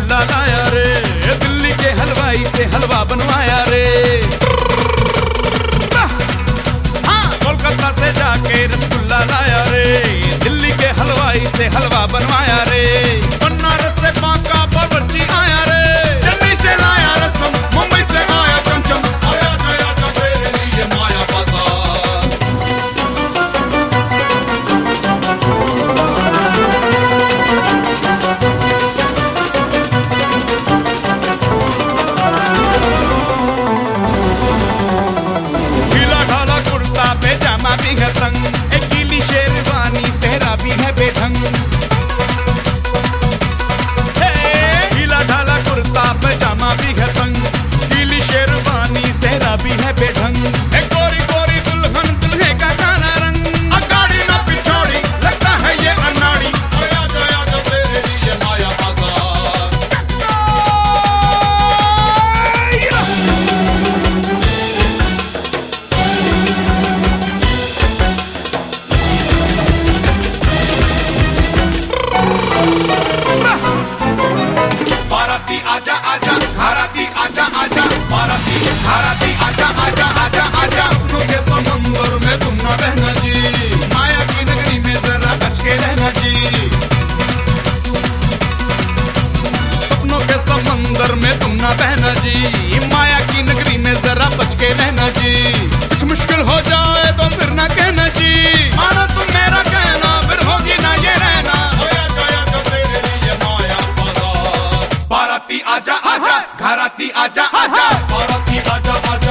रसगुल्ला लाया रे, दिल्ली के हलवाई से हलवा बनवाया रे। कोलकाता से जाके रसगुल्ला लाया रे, दिल्ली के हलवाई से हलवा बनवाया रे। बनारस से बांका बावर्ची आया रे, चेन्नई से लाया रसम, मुंबई से आया चमचम। आया गया जो तेरे लिए माया बाजार। ढीला ढाला कुर्ता पैजामा भी है तंग, एक गीली शेरवानी सहरा भी है बेढंग। ढीला ढाला कुर्ता पैजामा भी है तंग, गीली शेरवानी सहरा भी है बेढंग। एक गोरी गोरी दुल्हन दुल्हे का काला रंग, अगाड़ी ना पिछाड़ी लगता है ये अनाड़ी। आया गया जो तेरे लिए माया बाजार। बाराती आजा आजा, घराती आजा आजा, बाराती घराती आजा आजा आजा आजा। सपनों के समंदर में तुम ना बहना जी, माया की नगरी में जरा बच के रहना जी। सपनों के समंदर में तुम ना बहना जी, माया की नगरी में जरा बच के रहना जी। कुछ मुश्किल हो जाए तो फिर ना कहना जी, मानो तुम मेरा कहना फिर होगी ना ये रहना। होया गया जो तेरे लिए माया बाजार। बाराती आजा आजा, घराती आजा आजा, बाराती आजा आजा।